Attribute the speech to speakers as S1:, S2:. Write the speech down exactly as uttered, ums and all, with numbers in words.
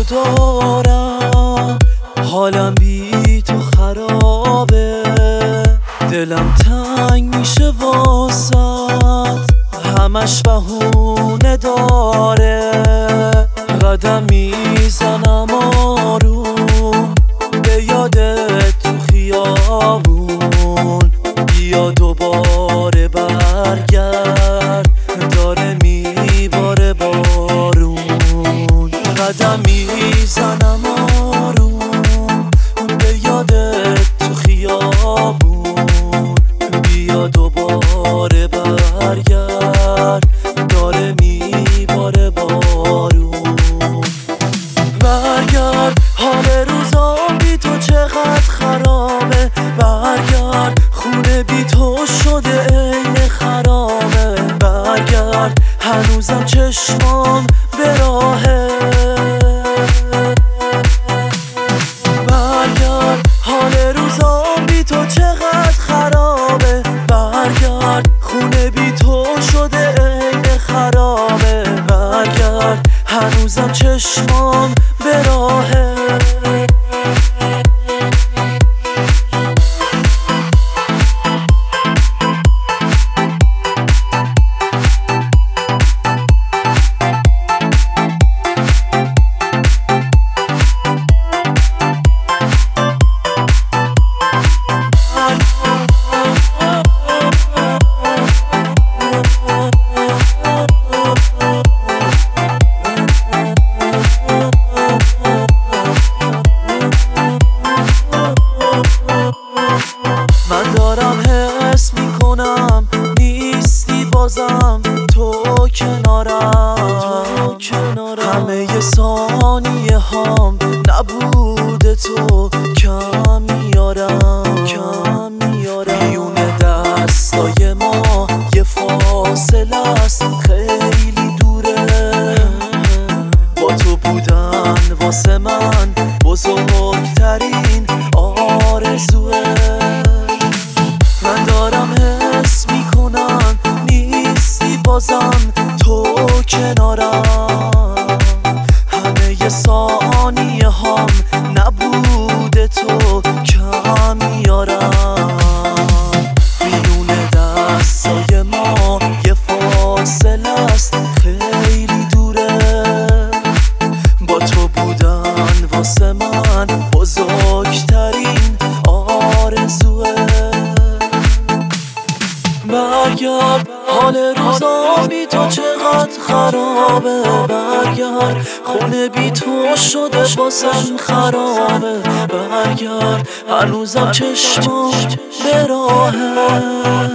S1: دارم، حالم بی تو خرابه، دلم تنگ میشه واسط، همش بهونه داره. قدم میزنم آروم به یادت تو خیابون، بیا دوباره برگرد، داره میباره بارون. قدم میزنم آروم به یادت تو خیابون، بیا دوباره برگرد، داره میباره بارون. برگرد، حال روزام بی تو چقدر خرابه، برگرد، خونه بی تو شده عین خرابه. برگرد، هنوزم چشمام به راهه. برگرد، حال روزام بی تو چقدر خرابه، برگرد، خونه بی تو شده عین خرابه. برگرد، هنوزم چشمام به راهه. من دارم حس میکنم نیستی بازم تو کنارم، همه ثانیه هام نبوده تو کم میارم. میون دستای ما یه فاصله است خیلی دوره، با تو بودن واسه من بزرگترین آرزوه. من دارم حس میکنم نیستی بازم تو کنارم، همه ثانیه هام نبوده تو کم میارم. میون دستای ما یه فاصله است خیلی دوره، با تو بودن واسه من بزرگترین آرزوه. برگرد، حال روزام بی تو چقدر خرابه، برگرد، خونه بی تو شده واسم خرابه. برگرد، هنوزم چشمام به راهه.